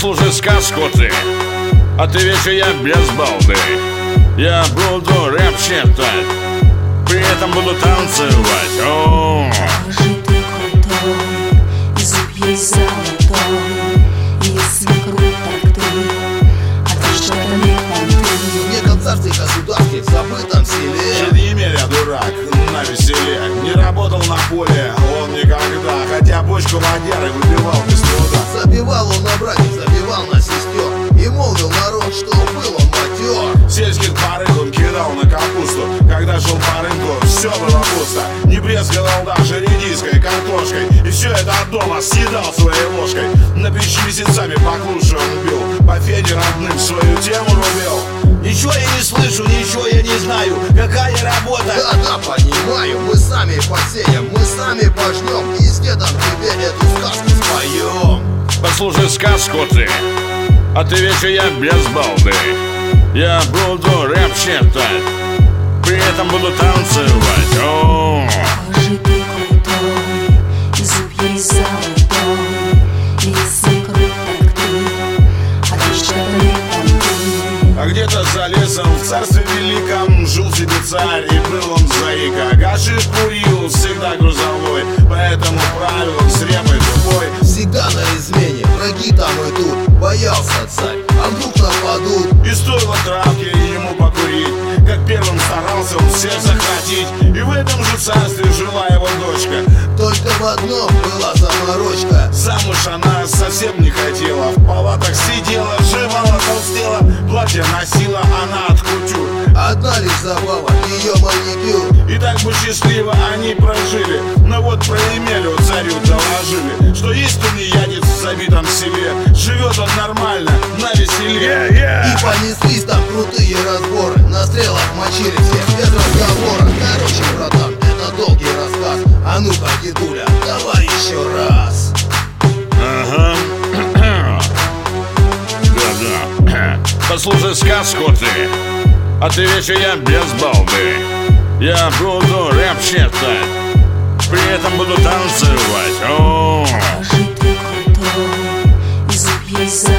Послушай сказку ты, отвечу я без балды. Я буду рэп читать, при этом буду танцевать. О! Покажи ты крутой, и зуб есть золотой. Если крут, так ты, а ты что-то не понты. Не концерте государстве в забытом селе. Емеля дурак, на веселе. Не работал на поле он никогда, хотя бочку Мадеры выпивал без труда. Забивал он на братьев, забивал на сестер, и молвил народ, что был он матер. Сельских барыг он кидал на капусту. Когда шел по рынку, все было пусто. Не брезговал даже редиской, картошкой. И все это от дома съедал своей ложкой. На печи месяцами поклуше он бил, по фене родным свою тему рубил. Ничего я не слышу, ничего я не знаю. Какая работа? Да-да, понимаю, мы сами посеем, мы сами пожнем, и с дедом тебе эту сказку споем. Послушай сказку ты, отвечу я без балды. Я буду рэп читать, при этом буду танцевать. О! Покажи ты крутой, и зуб есть золотой. Если крут, так ты, а ты что-то не понты. А где-то за лесом в царстве великом жил себе царь, и был он заика. Гашиш курил, всегда грузовой, поэтому правил он с репой тупой. Всегда на измене, враги там и тут. Боялся царь, а вдруг нападут. И стоило травки ему покурить, как первым старался он всех захватить. И в этом же царстве жила его дочка. Только в одном была заморочка. Замуж она совсем не хотела, в палатах сидела, жевала, толстела, платье носила она от кутюр. Одна лишь забава, ее маникюр. И так бы счастливо они прожили. Но вот про Емелю царю доложили, что есть он неядец в забитом селе. Живет он нормально, на веселе. И понеслись там крутые разборы. На стрелах мочили всех без разговора. Короче, братан, это долгий рассказ. А ну-ка, дедуля, давай еще раз. Ага. Да-да. Послушай сказку ты, отвечу я без балды. Я буду рэп читать, при этом буду танцевать. О! Покажи ты крутой, и зуб есть золотой.